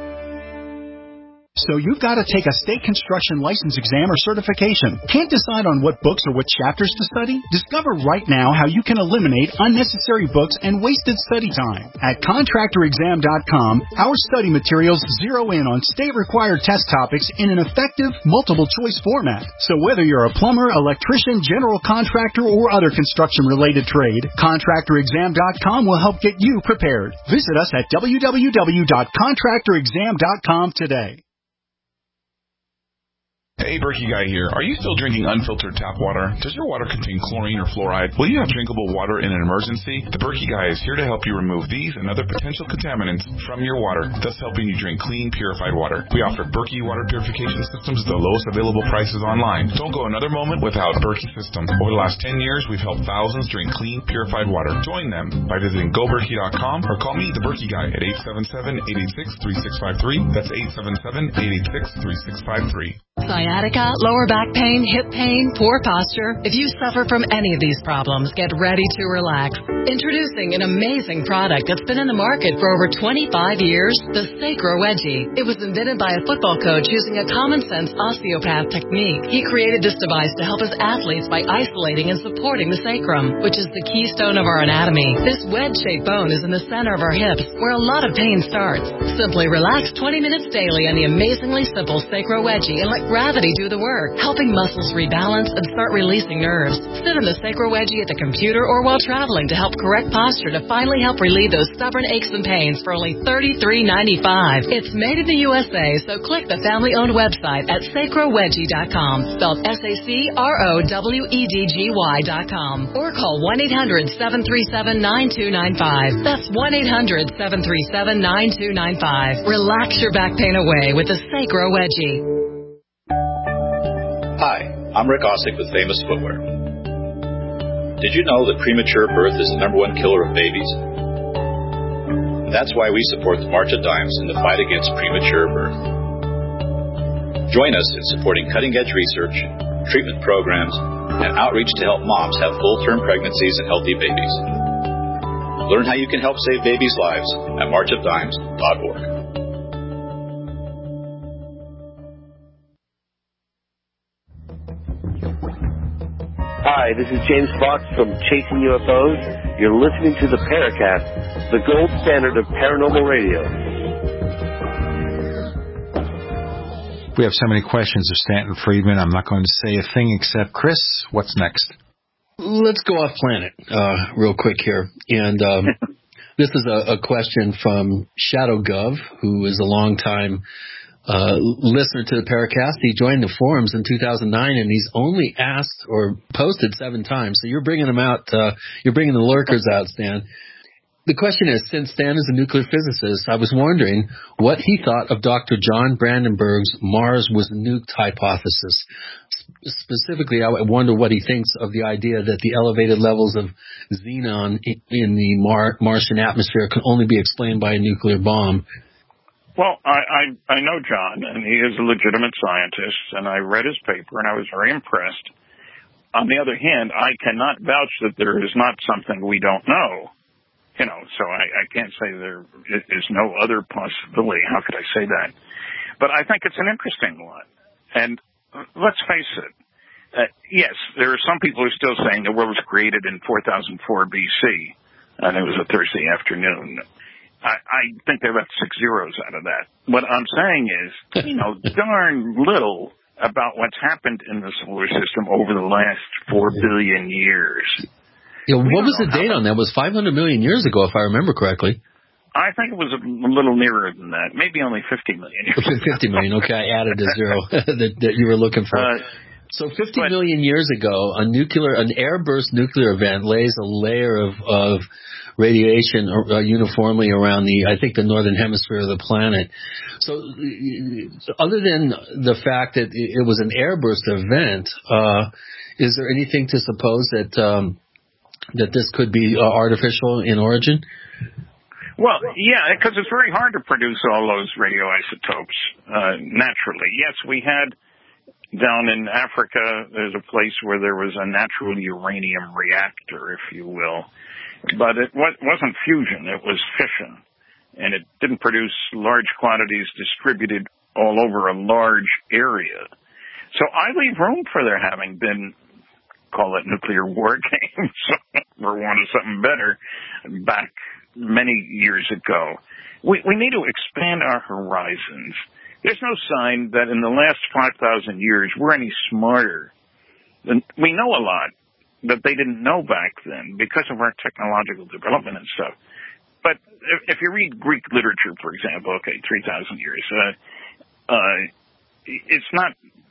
So you've got to take a state construction license exam or certification. Can't decide on what books or what chapters to study? Discover right now how you can eliminate unnecessary books and wasted study time. At contractor exam dot com, our study materials zero in on state-required test topics in an effective, multiple-choice format. So whether you're a plumber, electrician, general contractor, or other construction-related trade, contractor exam dot com will help get you prepared. Visit us at w w w dot contractor exam dot com today. Hey, Berkey Guy here. Are you still drinking unfiltered tap water? Does your water contain chlorine or fluoride? Will you have drinkable water in an emergency? The Berkey Guy is here to help you remove these and other potential contaminants from your water, thus helping you drink clean, purified water. We offer Berkey water purification systems at the lowest available prices online. Don't go another moment without a Berkey system. Over the last ten years, we've helped thousands drink clean, purified water. Join them by visiting go berkey dot com or call me, the Berkey Guy, at eight seven seven, eight eight six, three six five three. That's eight seven seven, eight eight six, three six five three. Sciatica, lower back pain, hip pain, poor posture. If you suffer from any of these problems, get ready to relax. Introducing an amazing product that's been in the market for over twenty-five years, the Sacro Wedgie. It was invented by a football coach using a common-sense osteopath technique. He created this device to help his athletes by isolating and supporting the sacrum, which is the keystone of our anatomy. This wedge-shaped bone is in the center of our hips, where a lot of pain starts. Simply relax twenty minutes daily on the amazingly simple Sacro Wedgie and let gravity do the work, helping muscles rebalance and start releasing nerves. Sit in the Sacro Wedgie at the computer or while traveling to help correct posture to finally help relieve those stubborn aches and pains for only thirty-three ninety-five. It's made in the U S A, so click the family-owned website at sacro wedgie dot com, spelled S A C R O W E D G Y dot com, or call one eight hundred, seven three seven, nine two nine five. That's one eight hundred, seven three seven, nine two nine five. Relax your back pain away with the Sacro Wedgie. Hi, I'm Rick Ossick with Famous Footwear. Did you know that premature birth is the number one killer of babies? That's why we support the March of Dimes in the fight against premature birth. Join us in supporting cutting-edge research, treatment programs, and outreach to help moms have full-term pregnancies and healthy babies. Learn how you can help save babies' lives at march of dimes dot org. Hi, this is James Fox from Chasing U F Os. You're listening to the Paracast, the gold standard of paranormal radio. We have so many questions of Stanton Friedman. I'm not going to say a thing except, Chris, what's next? Let's go off planet uh, real quick here. And um, this is a, a question from Shadow Gov, who is a long-time uh, listener to the Paracast. He joined the forums in two thousand nine, and he's only asked or posted seven times. So you're bringing them out. Uh, you're bringing the lurkers out, Stan. The question is, since Stan is a nuclear physicist, I was wondering what he thought of Doctor John Brandenburg's Mars was nuked hypothesis. Specifically, I wonder what he thinks of the idea that the elevated levels of xenon in the Mar- Martian atmosphere can only be explained by a nuclear bomb. Well, I, I, I know John, and he is a legitimate scientist, and I read his paper, and I was very impressed. On the other hand, I cannot vouch that there is not something we don't know. You know, so I, I can't say there is no other possibility. How could I say that? But I think it's an interesting one. And let's face it. Uh, yes, there are some people who are still saying the world was created in four thousand four B C, and it was a Thursday afternoon. I, I think they left six zeros out of that. What I'm saying is, you know, darn little about what's happened in the solar system over the last four billion years. Yeah, what was the date on that? It was five hundred million years ago, if I remember correctly. I think it was a little nearer than that. Maybe only fifty million years ago. fifty million, okay. I added a zero that, that you were looking for. Uh, so fifty but, million years ago, a nuclear, an airburst nuclear event lays a layer of, of radiation uh, uniformly around the, I think, the northern hemisphere of the planet. So other than the fact that it was an airburst event, uh, is there anything to suppose that... Um, that this could be uh, artificial in origin? Well, yeah, because it's very hard to produce all those radioisotopes uh, naturally. Yes, we had down in Africa, there's a place where there was a natural uranium reactor, if you will. But it wasn't fusion, it was fission. And it didn't produce large quantities distributed all over a large area. So I leave room for there having been, call it nuclear war games, for want of something better, back many years ago. We, we need to expand our horizons. There's no sign that in the last five thousand years we're any smarter. Than, we know a lot that they didn't know back then because of our technological development and stuff. But if, if you read Greek literature, for example, okay, three thousand years, uh, uh, it's not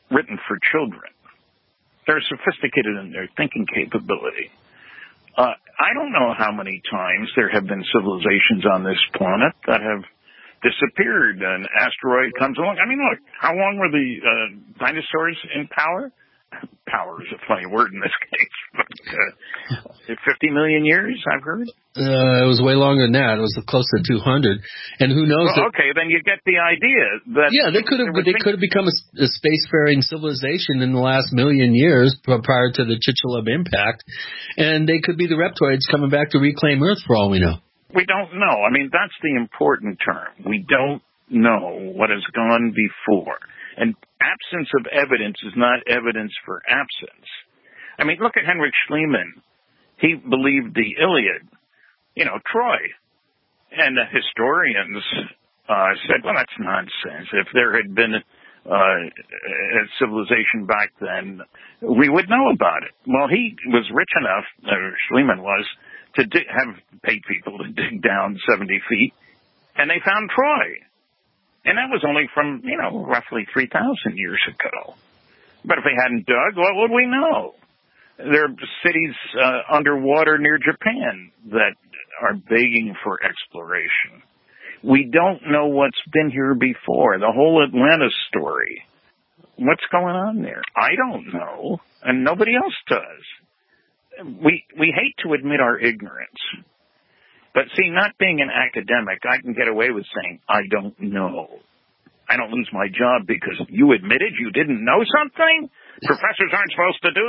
written for children. They're sophisticated in their thinking capability. Uh, I don't know how many times there have been civilizations on this planet that have disappeared. An asteroid comes along. I mean, look, how long were the uh, dinosaurs in power? Power is a funny word in this case. But, uh, fifty million years, I've heard? Uh, it was way longer than that. It was close to two hundred. And who knows? Well, that, okay, then you get the idea. That yeah, they could have they could have become a, a spacefaring civilization in the last million years prior to the Chicxulub impact. And they could be the reptoids coming back to reclaim Earth for all we know. We don't know. I mean, that's the important term. We don't know what has gone before. And absence of evidence is not evidence for absence. I mean, look at Heinrich Schliemann. He believed the Iliad, you know, Troy. And the historians uh, said, well, that's nonsense. If there had been uh, a civilization back then, we would know about it. Well, he was rich enough, uh, Schliemann was, to dig, have paid people to dig down seventy feet, and they found Troy. And that was only from, you know, roughly three thousand years ago. But if they hadn't dug, what would we know? There are cities uh, underwater near Japan that are begging for exploration. We don't know what's been here before. The whole Atlantis story. What's going on there? I don't know, and nobody else does. We we hate to admit our ignorance. But see, not being an academic, I can get away with saying, I don't know. I don't lose my job because you admitted you didn't know something? Professors aren't supposed to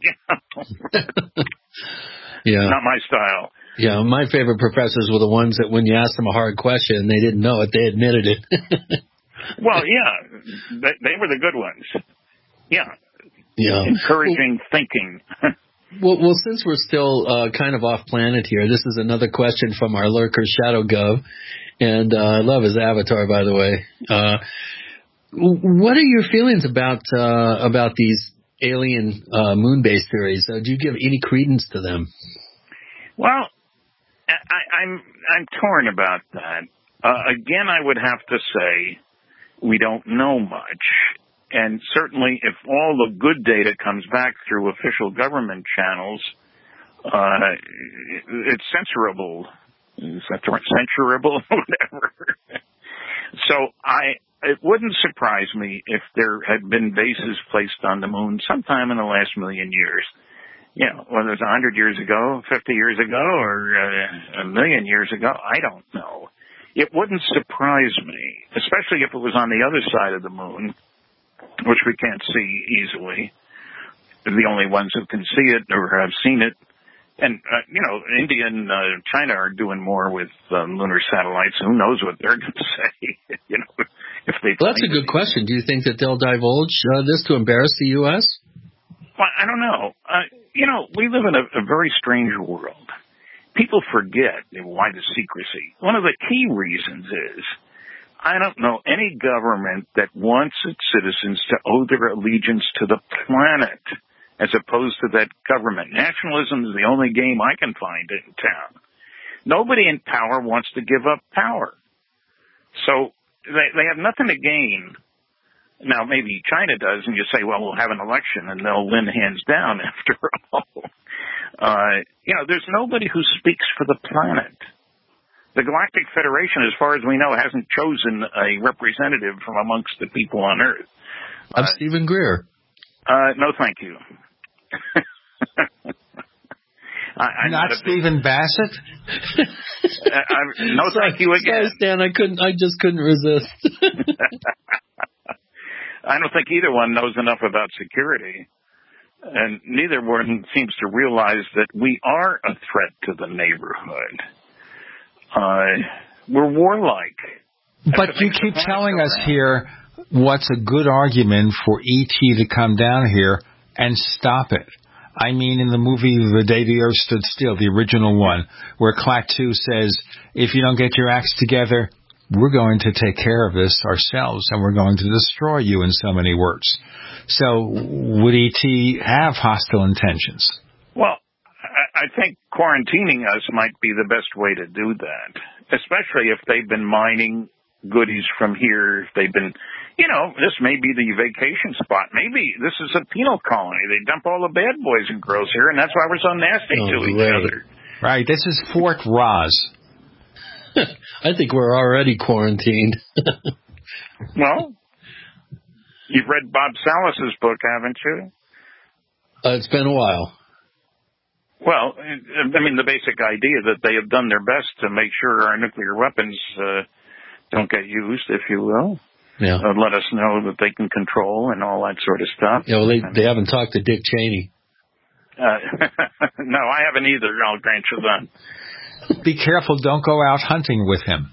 do that. Yeah. Not my style. Yeah, my favorite professors were the ones that when you asked them a hard question and they didn't know it, they admitted it. Well, yeah, they, they were the good ones. Yeah. Yeah. Encouraging well, thinking. Well, well, since we're still uh, kind of off planet here, this is another question from our lurker, Shadow Gov, and uh, I love his avatar, by the way. Uh, what are your feelings about uh, about these alien uh, moon-based theories? Uh, do you give any credence to them? Well, I, I'm I'm torn about that. Uh, again, I would have to say we don't know much. And certainly, if all the good data comes back through official government channels, uh, it's censorable. Is that the word? Censorable? Whatever. So I, it wouldn't surprise me if there had been bases placed on the moon sometime in the last million years. You know, whether it's a hundred years ago, fifty years ago, or uh, a million years ago, I don't know. It wouldn't surprise me, especially if it was on the other side of the moon, which we can't see easily. They're the only ones who can see it or have seen it. And, uh, you know, India and uh, China are doing more with um, lunar satellites. Who knows what they're going to say, you know, if they... Well, that's a good question. Do you think that they'll divulge uh, this to embarrass the U S? Well, I don't know. Uh, you know, we live in a, a very strange world. People forget why the secrecy. One of the key reasons is I don't know any government that wants its citizens to owe their allegiance to the planet as opposed to that government. Nationalism is the only game I can find in town. Nobody in power wants to give up power. So they, they have nothing to gain. Now, maybe China does, and you say, well, we'll have an election, and they'll win hands down after all. Uh, you know, there's nobody who speaks for the planet. The Galactic Federation, as far as we know, hasn't chosen a representative from amongst the people on Earth. I'm uh, Stephen Greer. Uh, no, thank you. I, I'm not, not Stephen big... Bassett? uh, I'm, no, sorry, thank you again. Sorry, Stan, I couldn't. I just couldn't resist. I don't think either one knows enough about security, and neither one seems to realize that we are a threat to the neighborhood. Uh, we're warlike. But you keep telling us here what's a good argument for E T to come down here and stop it. I mean, in the movie The Day the Earth Stood Still, the original one, where Klaatu says, if you don't get your acts together, we're going to take care of this ourselves, and we're going to destroy you, in so many words. So would E T have hostile intentions? Well, I think quarantining us might be the best way to do that, especially if they've been mining goodies from here. They've been, you know, this may be the vacation spot. Maybe this is a penal colony. They dump all the bad boys and girls here, and that's why we're so nasty oh, to great. each other. Right. This is Fort Ross. I think we're already quarantined. Well, you've read Bob Salas's book, haven't you? Uh, it's been a while. Well, I mean, the basic idea that they have done their best to make sure our nuclear weapons uh, don't get used, if you will. Yeah. Uh, let us know that they can control and all that sort of stuff. Yeah, well, they, they haven't talked to Dick Cheney. Uh, no, I haven't either, I'll grant you that. Be careful, don't go out hunting with him.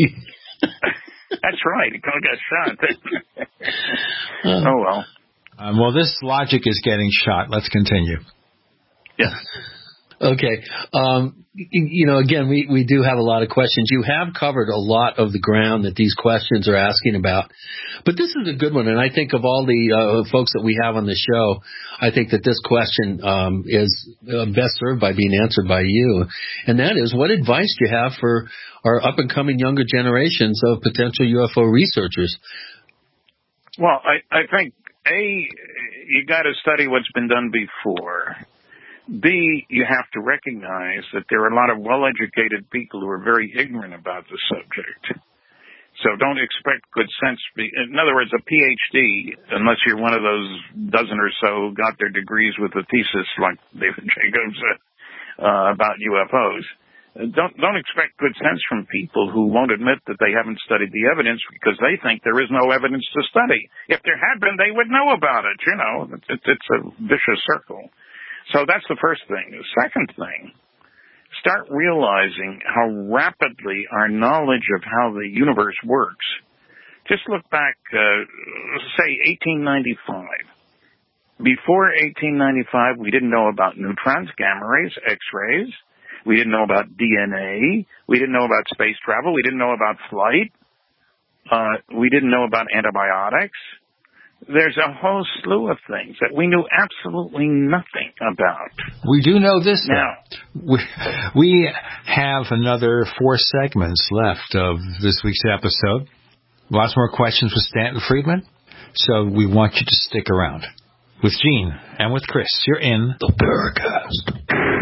That's right, he could get shot. Oh, well. Um, well, this logic is getting shot. Let's continue. Yeah. Okay. Um, you know, again, we, we do have a lot of questions. You have covered a lot of the ground that these questions are asking about. But this is a good one, and I think of all the uh, folks that we have on the show, I think that this question um, is uh, best served by being answered by you. And that is, what advice do you have for our up-and-coming younger generations of potential U F O researchers? Well, I, I think, A, you got to study what's been done before. B, you have to recognize that there are a lot of well-educated people who are very ignorant about the subject. So don't expect good sense. In other words, a P H D, unless you're one of those dozen or so who got their degrees with a thesis like David Jacobs uh, uh, about U F Os. Don't don't expect good sense from people who won't admit that they haven't studied the evidence because they think there is no evidence to study. If there had been, they would know about it. You know, it's, it's a vicious circle. So that's the first thing. The second thing, start realizing how rapidly our knowledge of how the universe works. Just look back, uh, say eighteen ninety-five. Before eighteen ninety-five, we didn't know about neutrons, gamma rays, X-rays. We didn't know about D N A. We didn't know about space travel. We didn't know about flight. Uh, we didn't know about antibiotics. There's a whole slew of things that we knew absolutely nothing about. We do know this now. We, we have another four segments left of this week's episode. Lots more questions with Stanton Friedman. So we want you to stick around. With Gene and with Chris, you're in the Paracast.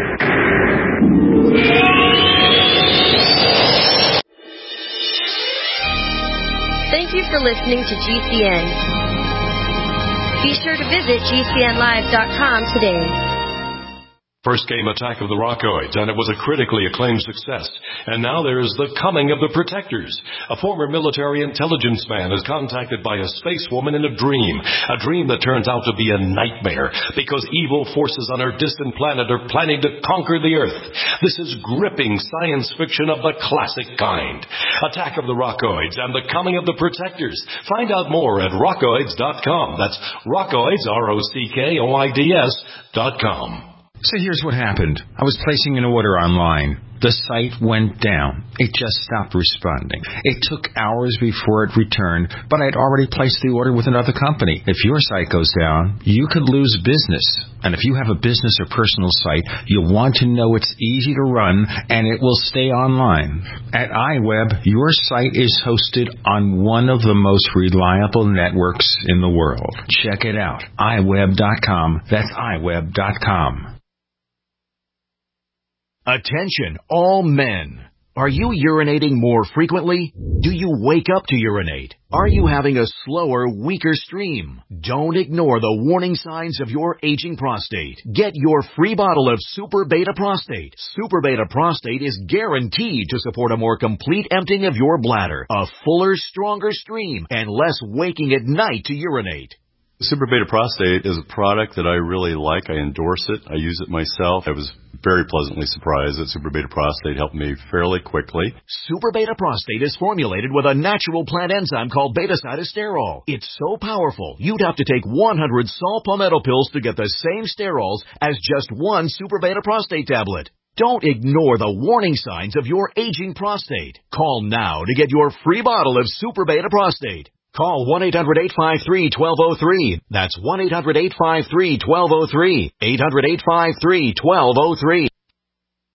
Thank you for listening to G C N. Be sure to visit G C N live dot com today. First came Attack of the Rockoids, and it was a critically acclaimed success. And now there is The Coming of the Protectors. A former military intelligence man is contacted by a space woman in a dream, a dream that turns out to be a nightmare because evil forces on her distant planet are planning to conquer the Earth. This is gripping science fiction of the classic kind. Attack of the Rockoids and The Coming of the Protectors. Find out more at rockoids dot com. That's Rockoids, R O C K O I D S dot com. So here's what happened. I was placing an order online. The site went down. It just stopped responding. It took hours before it returned, but I'd already placed the order with another company. If your site goes down, you could lose business. And if you have a business or personal site, you'll want to know it's easy to run and it will stay online. At iWeb, your site is hosted on one of the most reliable networks in the world. Check it out. i web dot com. That's i web dot com. Attention, all men. Are you urinating more frequently? Do you wake up to urinate? Are you having a slower, weaker stream? Don't ignore the warning signs of your aging prostate. Get your free bottle of Super Beta Prostate. Super Beta Prostate is guaranteed to support a more complete emptying of your bladder, a fuller, stronger stream, and less waking at night to urinate. Super Beta Prostate is a product that I really like. I endorse it. I use it myself. I was very pleasantly surprised that Super Beta Prostate helped me fairly quickly. Super Beta Prostate is formulated with a natural plant enzyme called beta-cytosterol. It's so powerful, you'd have to take one hundred saw palmetto pills to get the same sterols as just one Super Beta Prostate tablet. Don't ignore the warning signs of your aging prostate. Call now to get your free bottle of Super Beta Prostate. Call one eight hundred eight five three one two zero three. That's one eight hundred eight five three one two zero three. eight hundred eight five three one two zero three.